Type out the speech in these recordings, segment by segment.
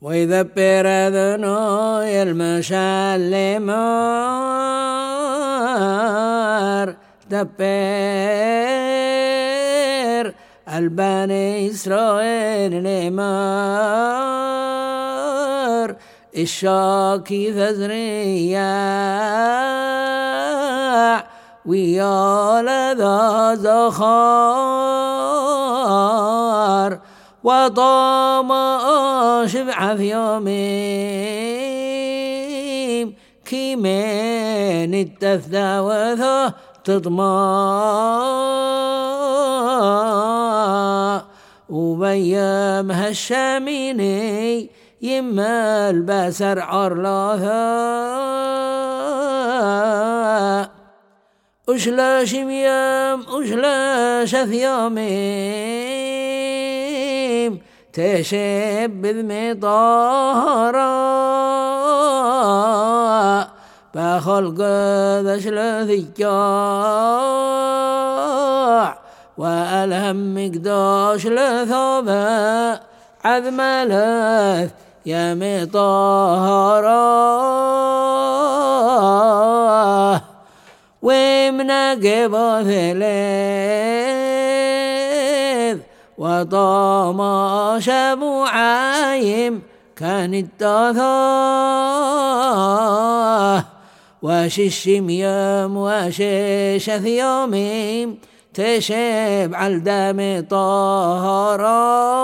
ويذبر ذنوي المشلمار دبر البني إسرائيل نمار الشاكي ذريع ويا ذا زخار وطام شبع في يومين كيمين التفدى وثا تضمى وبيام هالشاميني يما البسر عرلاها أشلا شميام أشلا شثياميم تشبذ مطهرا بخلق ذش لذياع وألهم مقداش لثابا عذم لث يا مطهرا ومنقب ثلاث وطامش معايم كان التثاه وششم يوم وشش ثياميم تشبع الدم طهرا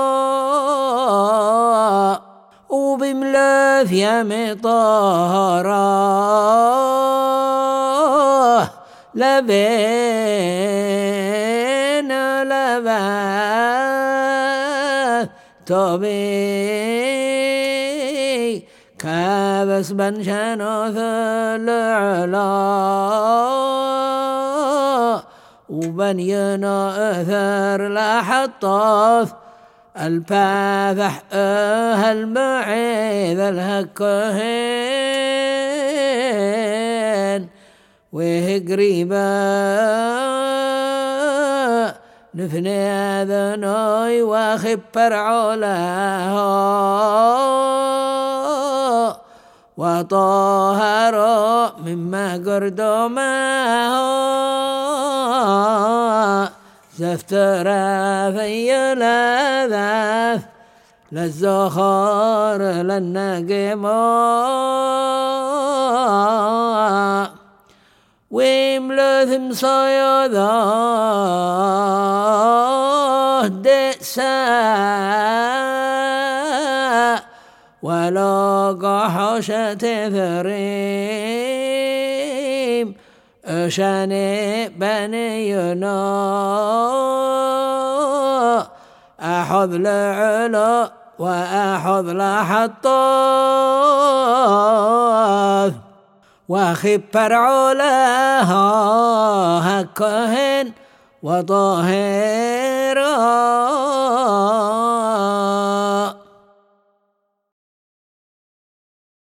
وبملاث يا مطهرا لبين لباث طبي كابس بنشانوث العلا وبنينا أثر لحطاث الباذح المعيذ الهكهين وهقريبا نفني ذنوي وخبر علاها وطهر مما قردمها زفترا في لذاذ للزخار للنقما وملثم صيادا دئسا ولا قحشة ثريم أشاني بنينا أحض لعلا وأحض لحطاث وخبر علاها هكهن وطاهرا